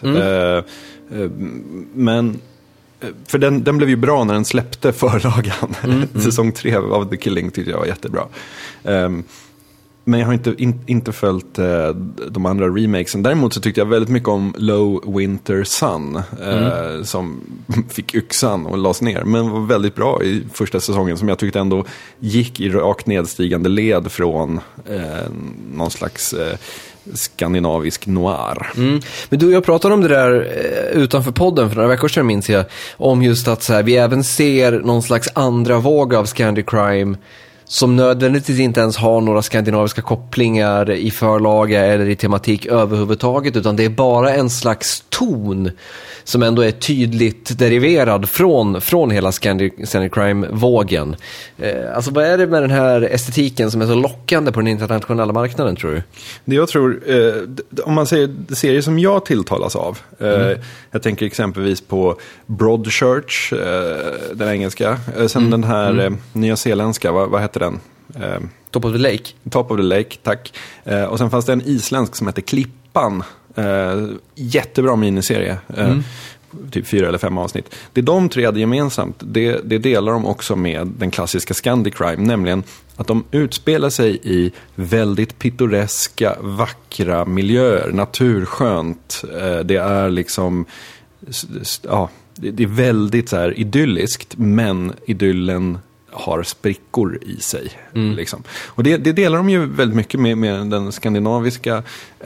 Men för den blev ju bra när den släppte förlagan. Säsong 3 av The Killing tyckte jag var jättebra. Men jag har inte följt de andra remakesen. Däremot så tyckte jag väldigt mycket om Low Winter Sun. Som fick yxan och lades ner. Men var väldigt bra i första säsongen. Som jag tyckte ändå gick i rakt nedstigande led från någon slags skandinavisk noir. Men du och jag pratade om det där utanför podden för några veckor sedan, minns jag. Om just att så här, vi även ser någon slags andra våg av Scandi-crime som nödvändigtvis inte ens har några skandinaviska kopplingar i förlaga eller i tematik överhuvudtaget, utan det är bara en slags ton som ändå är tydligt deriverad från hela Scandi-crime-vågen. Alltså vad är det med den här estetiken som är så lockande på den internationella marknaden, tror du? Det jag tror, om man säger serier som jag tilltalas av, jag tänker exempelvis på Broadchurch, den engelska, sen den här nyzeeländska, vad heter den? Top of the Lake. Top of the Lake, tack. Och sen fanns det en isländsk som heter Klippan. Jättebra miniserie. Typ 4 eller 5 avsnitt. Det de tre hade gemensamt, det delar de också med den klassiska Scandi-crime, nämligen att de utspelar sig i väldigt pittoreska, vackra miljöer, naturskönt. Det är liksom, ja, det är väldigt så här idylliskt, men idyllen har sprickor i sig. Liksom. Och det delar de ju väldigt mycket med den skandinaviska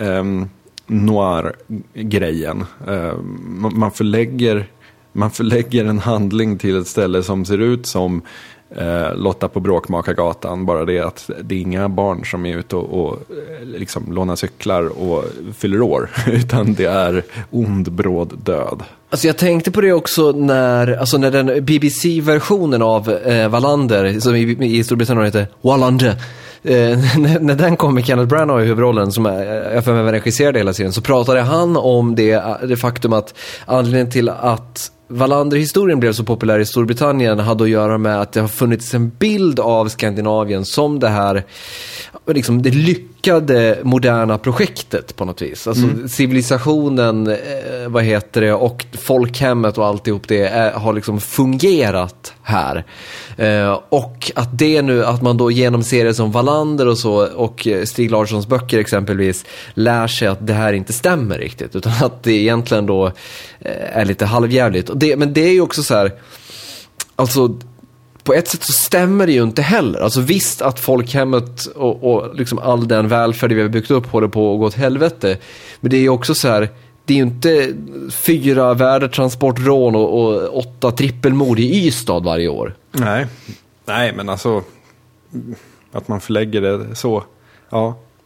noir-grejen. Man förlägger en handling till ett ställe som ser ut som Lotta på Bråkmakargatan, bara det att det är inga barn som är ute och liksom lånar cyklar och fyller år, utan det är ond, bråd död. Alltså jag tänkte på det också när den BBC-versionen av Wallander, som i Storbritannien heter Wallander, när den kom med Kenneth Branagh i huvudrollen, som jag för mig regisserade hela serien, så pratade han om det faktum att anledningen till att Wallander-historien blev så populär i Storbritannien hade att göra med att det har funnits en bild av Skandinavien som det här liksom det lyckade moderna projektet på något vis. Alltså civilisationen, och folkhemmet och alltihop det har liksom fungerat här. Och att det nu, att man då genom serier som Wallander och så, och Stig Larssons böcker exempelvis, lär sig att det här inte stämmer riktigt, utan att det egentligen då är lite halvjävligt. Men det är ju också så här, alltså på ett sätt så stämmer det ju inte heller. Alltså visst att folkhemmet och liksom all den välfärd vi har byggt upp håller på att gå åt helvete. Men det är ju också så här, det är ju inte 4 värdetransportrån och 8 trippelmord i Ystad varje år. Nej, men alltså att man förlägger det så, ja.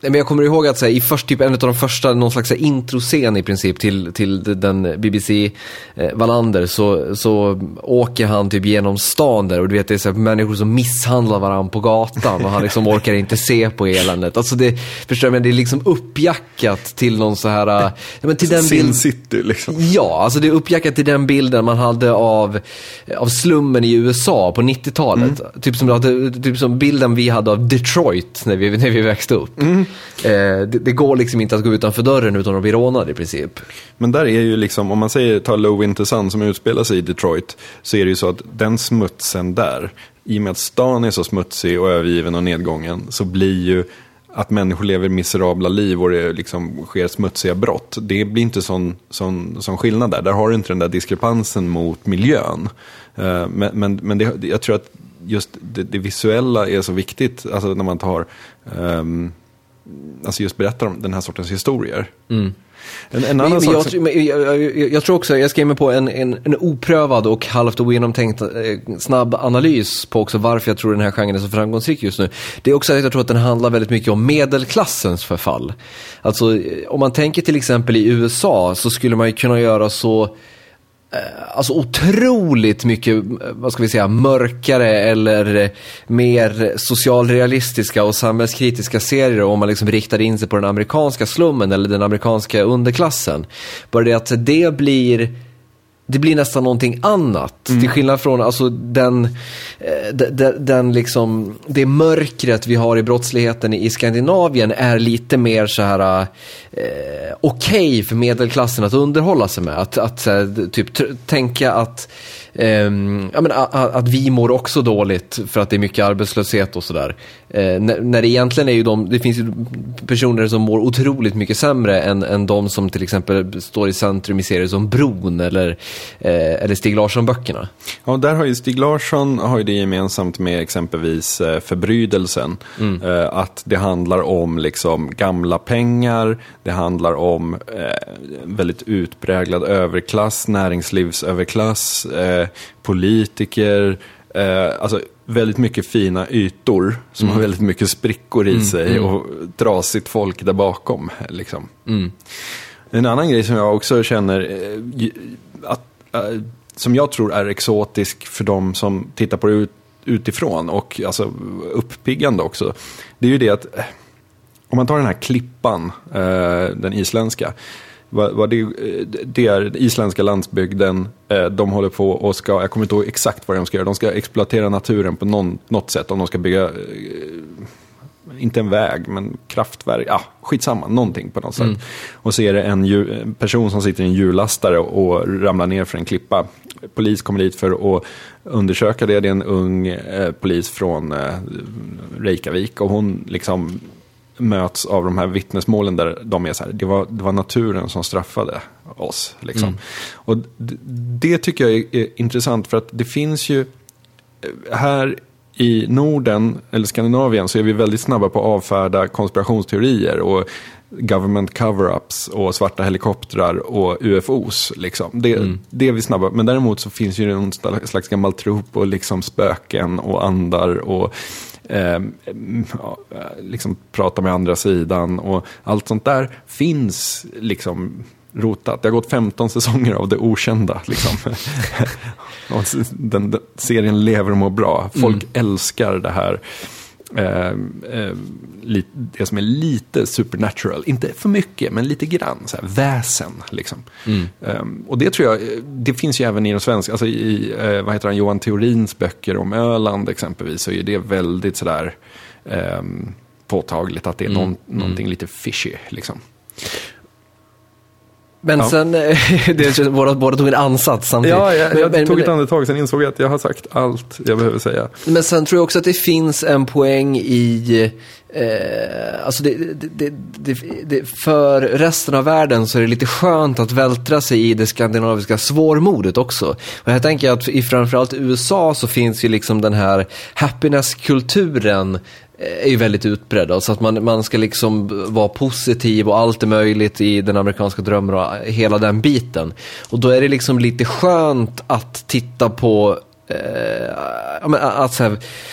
Men jag kommer ihåg att så här, i först typ en av de första, någon slags introscen i princip till den BBC Wallander, så åker han typ genom stan där, och du vet, det är så här, människor som misshandlar varandra på gatan och han liksom orkar inte se på eländet. Alltså det, förstår jag, men det är liksom uppjackat till någon så här, ja, men till den Sin City liksom. Ja, alltså det är uppjackat till den bilden man hade av slummen i USA på 90-talet. Typ som bilden vi hade av Detroit när vi växte upp. Det går liksom inte att gå utanför dörren utan att bli rånad i princip. Men där är ju liksom, om man säger ta Low Winter Sun som utspelar sig i Detroit, så är det ju så att den smutsen där, i och med att stan är så smutsig och övergiven och nedgången, så blir ju att människor lever miserabla liv och det liksom sker smutsiga brott. Det blir inte sån skillnad där. Där har du inte den där diskrepansen mot miljön. Men jag tror att just det visuella är så viktigt, alltså när man tar alltså just berättar om den här sortens historier. En annan sak jag tror också, jag ska ge mig på en oprövad och halvt ogenomtänkt snabb analys på också varför jag tror den här genren är så framgångsrik just nu. Det är också att jag tror att den handlar väldigt mycket om medelklassens förfall. Alltså om man tänker till exempel i USA, så skulle man ju kunna göra så alltså otroligt mycket, vad ska vi säga, mörkare eller mer socialrealistiska och samhällskritiska serier om man liksom riktar in sig på den amerikanska slummen eller den amerikanska underklassen. Bara det att det blir nästan någonting annat. Till skillnad från alltså den liksom, det mörkret vi har i brottsligheten i Skandinavien är lite mer så här okej för medelklassen att underhålla sig med. Att typ tänka att att vi mår också dåligt för att det är mycket arbetslöshet och sådär. När det egentligen är ju det finns ju personer som mår otroligt mycket sämre än de som till exempel står i centrum i serier som Bron eller Stig Larsson-böckerna. Ja, där har ju Stig Larsson har ju det gemensamt med exempelvis Förbrydelsen. Att det handlar om liksom gamla pengar, det handlar om väldigt utpräglad överklass, näringslivsöverklass, politiker, alltså väldigt mycket fina ytor som har väldigt mycket sprickor i sig och trasigt folk där bakom liksom. En annan grej som jag också känner som jag tror är exotisk för de som tittar på det utifrån och alltså uppiggande också, det är ju det att om man tar den här klippan, den isländska, det är isländska landsbygden, de håller på och ska, jag kommer inte ihåg exakt vad de ska göra, de ska exploatera naturen på något sätt, om de ska bygga inte en väg, men kraftverk, skitsamma, någonting på något sätt. Och så är det en person som sitter i en hjullastare och ramlar ner för en klippa. Polis kommer dit för att undersöka det. Det är en ung polis från Reykjavik, och hon liksom möts av de här vittnesmålen där de är så här, det var naturen som straffade oss liksom. Och det tycker jag är intressant, för att det finns ju här i Norden eller Skandinavien, så är vi väldigt snabba på att avfärda konspirationsteorier och government cover-ups och svarta helikoptrar och UFOs liksom. Det är vi snabba. Men däremot så finns ju en slags gammal tro på liksom spöken och andar och liksom prata med andra sidan, och allt sånt där finns liksom rotat. Det har gått 15 säsonger av det okända liksom. den serien lever och mår bra. Folk älskar det här det som är lite supernatural, inte för mycket men lite grann så här, väsen liksom. Och det tror jag, det finns ju även i de svenska, alltså i vad heter han, Johan Theorins böcker om Öland exempelvis, så är det väldigt sådär påtagligt att det är någonting lite fishy liksom. Men sen, båda tog en ansats samtidigt. Ja, jag tog ett andetag, sen insåg jag att jag har sagt allt jag behöver säga. Men sen tror jag också att det finns en poäng i, alltså det, för resten av världen så är det lite skönt att vältra sig i det skandinaviska svårmodet också. Och jag tänker att i framförallt USA så finns ju liksom den här happiness-kulturen är ju väldigt utbredd. Så att man ska liksom vara positiv och allt är möjligt i den amerikanska drömmen och hela den biten. Och då är det liksom lite skönt att titta på att så här,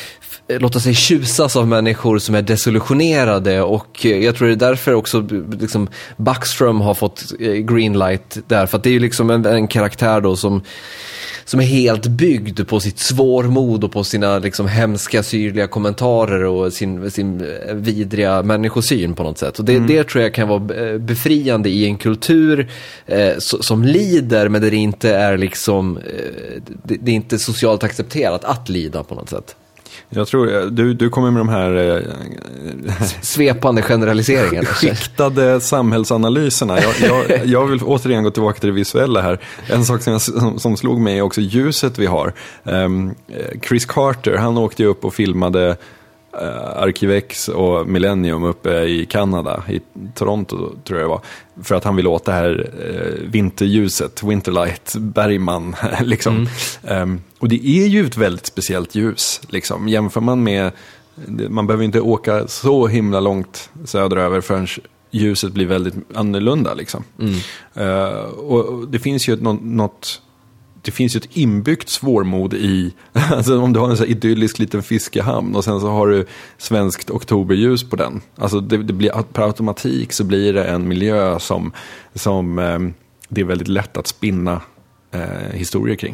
låta sig tjusas av människor som är desillusionerade, och jag tror det är därför också liksom Backstrom har fått greenlight där, för att det är ju liksom en karaktär då som är helt byggd på sitt svårmod och på sina liksom hemska syrliga kommentarer och sin vidriga människosyn på något sätt. Och det tror jag kan vara befriande i en kultur som lider, men där det inte är liksom det är inte socialt accepterat att lida på något sätt. Jag tror du kommer med de här svepande generaliseringar. Skiktade samhällsanalyserna. Jag vill återigen gå tillbaka till det visuella här. En sak som slog mig är också ljuset vi har. Chris Carter, han åkte ju upp och filmade Arkivex och Millennium uppe i Kanada, i Toronto tror jag det var, för att han ville åt det här vinterljuset, Winterlight, Bergman liksom. Och det är ju ett väldigt speciellt ljus liksom. Jämför man med, man behöver inte åka så himla långt söderöver förrän ljuset blir väldigt annorlunda liksom. Och det finns ju det finns ju ett inbyggt svårmod i, alltså om du har en så här idyllisk liten fiskehamn och sen så har du svenskt oktoberljus på den. Alltså det blir per automatik så blir det en miljö som det är väldigt lätt att spinna historier kring.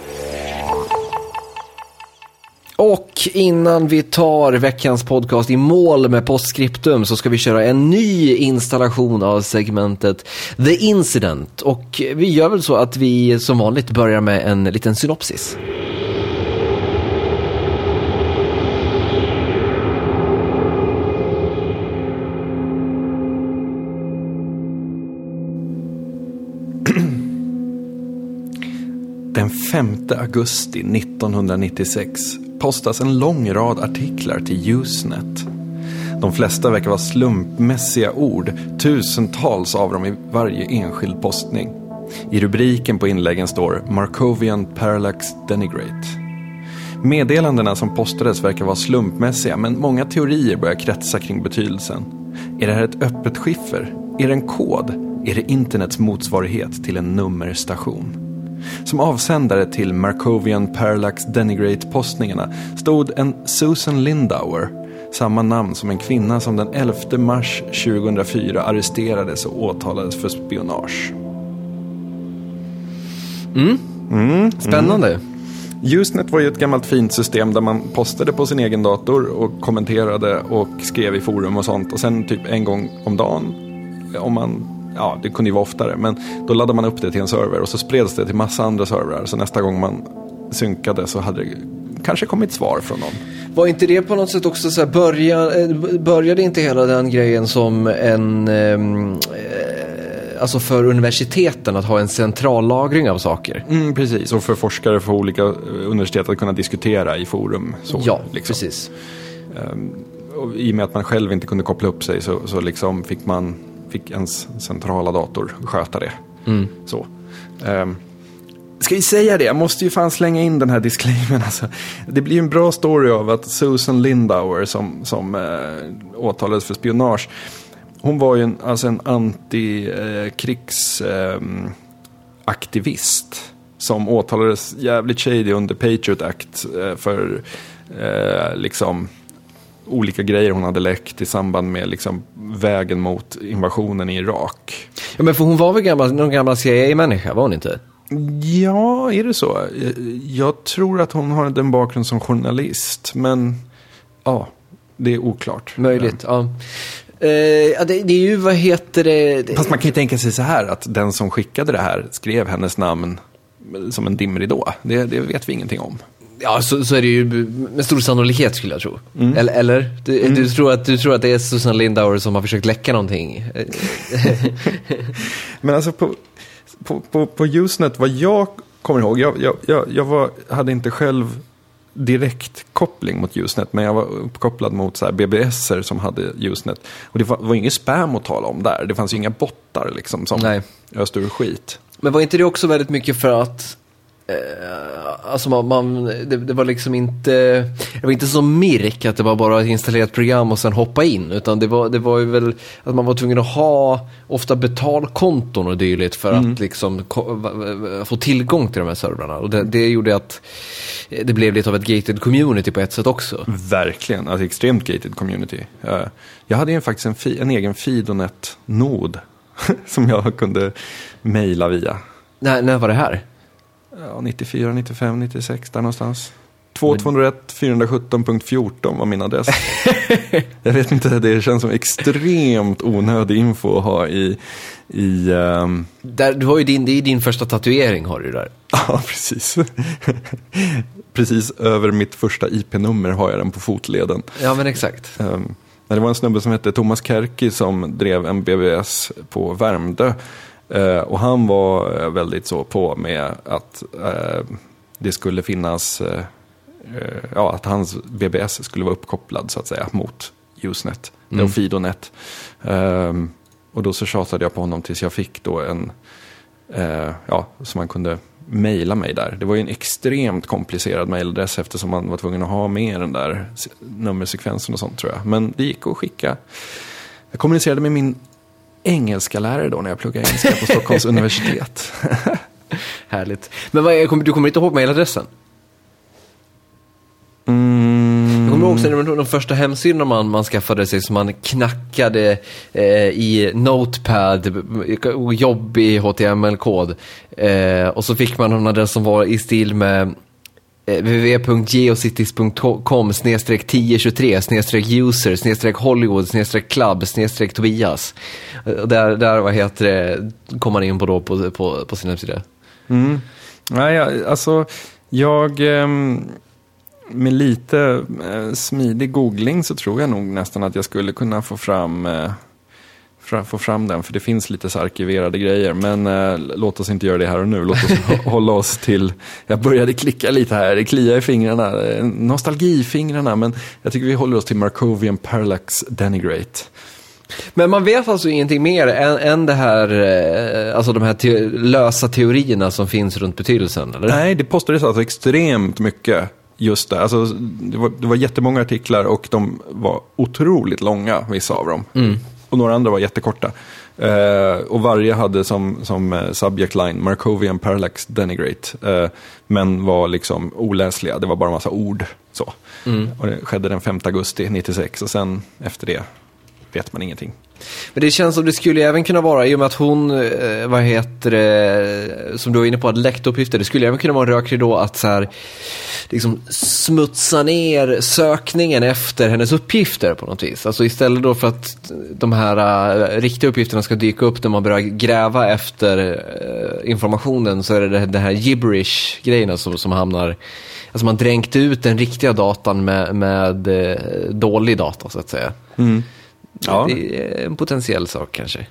Och innan vi tar veckans podcast i mål med postskriptum så ska vi köra en ny installation av segmentet The Incident. Och vi gör väl så att vi som vanligt börjar med en liten synopsis. Den 5 augusti 1996 postas en lång rad artiklar till Usenet. De flesta verkar vara slumpmässiga ord, tusentals av dem i varje enskild postning. I rubriken på inläggen står Markovian Parallax Denigrate. Meddelandena som postades verkar vara slumpmässiga, men många teorier börjar kretsa kring betydelsen. Är det här ett öppet skiffer? Är det en kod? Är det internets motsvarighet till en nummerstation? Som avsändare till Markovian Parallax Denigrate-postningarna stod en Susan Lindauer, samma namn som en kvinna som den 11 mars 2004 arresterades och åtalades för spionage. Spännande. Usenet var ju ett gammalt fint system där man postade på sin egen dator och kommenterade och skrev i forum och sånt. Och sen typ en gång om dagen, om man... Ja, det kunde ju vara oftare, men då laddade man upp det till en server och så spreds det till massa andra servrar. Så nästa gång man synkade så hade det kanske kommit svar från någon. Var inte det på något sätt också så här, började inte hela den grejen som en alltså för universiteten att ha en central lagring av saker? Precis, och för forskare för olika universitet att kunna diskutera i forum. Så, ja, liksom. Precis. Och i och med att man själv inte kunde koppla upp sig så liksom fick ens centrala dator sköta det. Så. Ska vi säga det? Jag måste ju fan slänga in den här disclaimern. Alltså, det blir ju en bra story av att Susan Lindauer som åtalades för spionage, hon var ju en antikrigsaktivist som åtalades jävligt shady under Patriot Act för liksom olika grejer hon hade läckt i samband med liksom vägen mot invasionen i Irak. Ja, men för hon var väl någon gammal CIA-människa, var hon inte? Ja, är det så? Jag tror att hon har den bakgrund som journalist, men ja, det är oklart. Möjligt, ja. Det är ju, vad heter det? Fast man kan ju tänka sig så här att den som skickade det här skrev hennes namn som en dimridå. Det vet vi ingenting om. Ja, så är det ju med stor sannolikhet skulle jag tro. Eller? Du tror att det är Susan Lindauer som har försökt läcka någonting? Men alltså på Usenet, vad jag kommer ihåg, jag hade inte själv direkt koppling mot Usenet, men jag var uppkopplad mot så här BBSer som hade Usenet. Och det var inget spam att tala om där. Det fanns ju inga bottar liksom som öste ur skit. Men var inte det också väldigt mycket för att Alltså det var liksom inte, det var inte så mirk att det var bara att installera ett program och sen hoppa in, utan det var ju väl att man var tvungen att ha ofta betalkonton och dylikt för att liksom få tillgång till de här servrarna, och det gjorde att det blev lite av ett gated community på ett sätt också. Verkligen, alltså extremt gated community. Jag hade ju faktiskt en egen Fidonet-nod som jag kunde mejla via. När var det här? Ja, 94, 95, 96 där någonstans. 2201.417.14 var min adress. Jag vet inte, det känns som extremt onödig info att ha i där, du har ju din första tatuering har du där. Ja, precis. Precis över mitt första IP-nummer har jag den på fotleden. Ja, men exakt. Det var en snubbe som hette Thomas Kerki som drev en BBS på Värmdö. Och han var väldigt så på med att det skulle finnas, att hans BBS skulle vara uppkopplad så att säga mot Usenet och Fidonet. Och då så tjatade jag på honom tills jag fick då en, så man kunde mejla mig där. Det var ju en extremt komplicerad mejladress eftersom man var tvungen att ha med den där nummersekvensen och sånt, tror jag. Men det gick att skicka. Jag kommunicerade med min engelska lärare då när jag pluggade engelska på Stockholms universitet. Härligt. Men du kommer inte ihåg mejladressen? Jag kommer också de första hemsidorna man skaffade sig, som man knackade i Notepad och jobb i HTML-kod. Och så fick man en adress som var i stil med www.geocities.com/1023/user/Hollywood/club/Tobias. Där vad heter det, kom man in på sin hemsida. Nej, alltså jag med lite smidig googling så tror jag nog nästan att jag skulle kunna få fram den, för det finns lite så arkiverade grejer, men låt oss inte göra det här och nu. Låt oss hålla oss till, jag började klicka lite här, det kliar i fingrarna, nostalgifingrarna, men jag tycker vi håller oss till Markovian Parallax Denigrate. Men man vet alltså ingenting mer än det här, alltså de här lösa teorierna som finns runt betydelsen, eller? Nej, det postades alltså extremt mycket just det. Alltså, det var jättemånga artiklar och de var otroligt långa, vissa av dem. Och några andra var jättekorta. Och varje hade som subject line Markovian Parallax Denigrate. Men var liksom oläsliga. Det var bara en massa ord. Så. Och det skedde den 5 augusti 96. Och sen efter det vet man ingenting. Men det känns som det skulle även kunna vara, i och med att hon, som du var inne på, hade läckt uppgifter, det skulle även kunna vara en rökridå att så här, liksom smutsa ner sökningen efter hennes uppgifter på något vis. Alltså istället då för att de här riktiga uppgifterna ska dyka upp när man börjar gräva efter informationen, så är det här gibberish-grejerna som hamnar, alltså man dränkte ut den riktiga datan med dålig data, så att säga. Ja. Det är en potentiell sak kanske.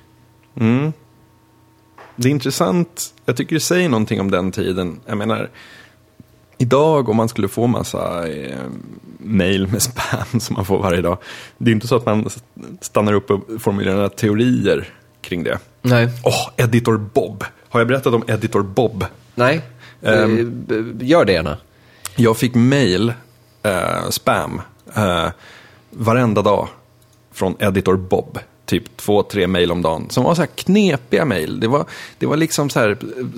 Det är intressant. Jag tycker det säger någonting om den tiden. Jag menar, idag om man skulle få massa mail med spam som man får varje dag, det är inte så att man stannar upp och formulerar några teorier kring det. Nej. Editor Bob. Har jag berättat om Editor Bob? Nej. Gör det gärna. Jag fick mail, spam, varenda dag från Editor Bob, typ 2-3 mejl om dagen, som var så här knepiga mejl. Det var liksom så här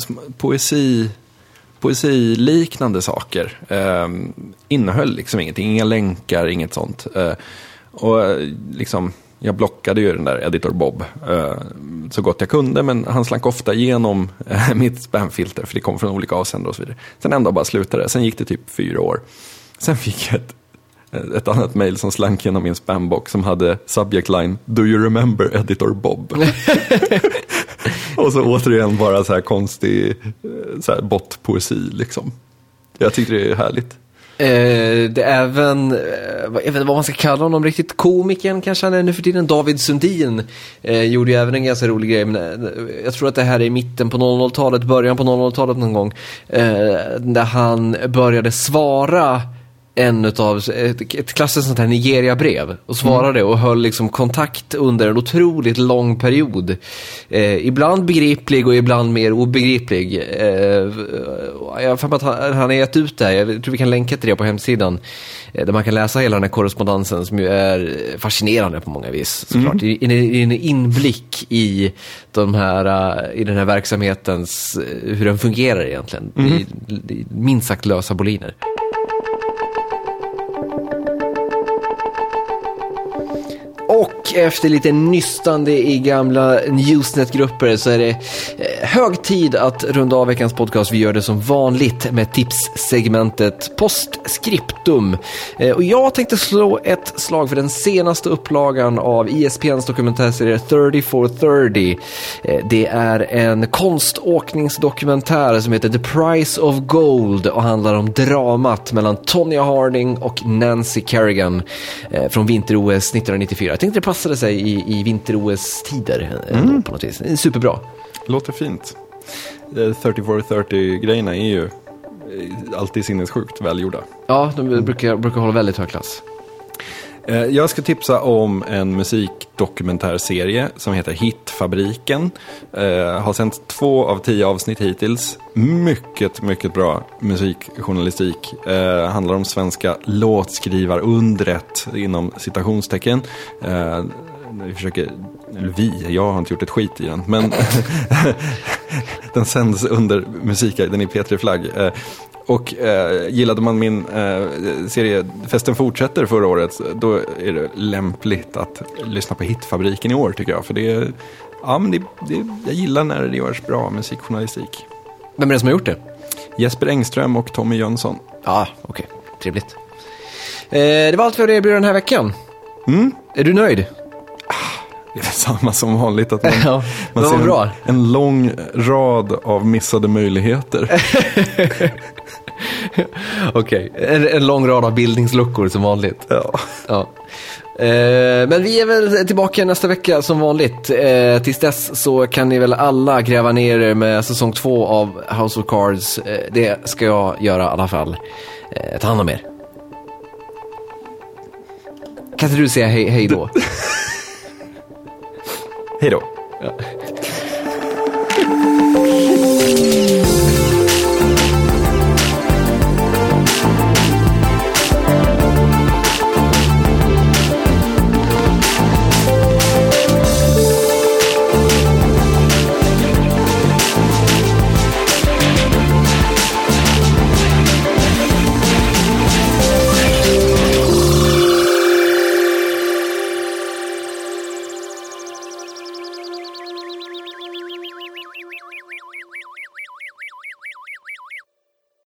poesiliknande saker. Innehöll liksom ingenting, inga länkar, inget sånt. Och liksom, jag blockade ju den där Editor Bob så gott jag kunde, men han slank ofta igenom mitt spamfilter, för det kom från olika avsändare och så vidare. Sen ändå bara slutade det. Sen gick det typ 4 år. Sen fick jag ett annat mejl som slank genom min spambox som hade subject line Do you remember Editor Bob? Och så återigen bara så här konstig så här botpoesi liksom. Jag tycker det är härligt. Det är även, jag vet inte vad man ska kalla honom riktigt, komikern kanske han är nu för tiden, David Sundin gjorde ju även en ganska rolig grej, men jag tror att det här är i mitten på 00-talet, början på 00-talet någon gång, där han började svara ett klassiskt sånt här Nigeria-brev och svarade och höll liksom kontakt under en otroligt lång period. Ibland begriplig och ibland mer obegriplig. Jag har för mig att han har gett ut det här. Jag tror vi kan länka till det på hemsidan. Där man kan läsa hela den här korrespondensen som ju är fascinerande på många vis. Såklart. En inblick i den här verksamhetens, hur den fungerar egentligen. I minst sagt lösa boliner. Och efter lite nystande i gamla Newsnet-grupper så är det hög tid att runda av veckans podcast. Vi gör det som vanligt med tipssegmentet Postscriptum. Och jag tänkte slå ett slag för den senaste upplagan av ESPNs dokumentärserie 30 for 30. Det är en konståkningsdokumentär som heter The Price of Gold och handlar om dramat mellan Tonya Harding och Nancy Kerrigan från vinter-OS 1994. Jag tänkte det passade sig i vinter-OS-tider på något vis. Superbra. Låter fint. 30 for 30-grejerna är ju alltid sinnessjukt välgjorda. Ja, de brukar hålla väldigt hög klass. Jag ska tipsa om en musikdokumentärserie som heter Hitfabriken. Har sänt 2 av 10 avsnitt hittills. Mycket, mycket bra musikjournalistik. Handlar om svenska låtskrivarundret inom citationstecken. Jag har inte gjort ett skit i den, men den sänds under den är P3 Flagg. Och gillade man min serie Festen fortsätter förra året, då är det lämpligt att lyssna på Hitfabriken i år, tycker jag. För jag gillar när det görs bra musikjournalistik. Vem är det som har gjort det? Jesper Engström och Tommy Jönsson. Ja, okej. Trevligt. Det var allt för det blir den här veckan. Är du nöjd? Det är samma som vanligt att man ser bra. En lång rad av missade möjligheter. Okej, en lång rad av bildningsluckor som vanligt. Ja. Men vi är väl tillbaka nästa vecka som vanligt. Tills dess så kan ni väl alla gräva ner er med säsong 2 av House of Cards. Det ska jag göra i alla fall. Ta hand om er. Kan inte du säga hej då? Hej då. Ja.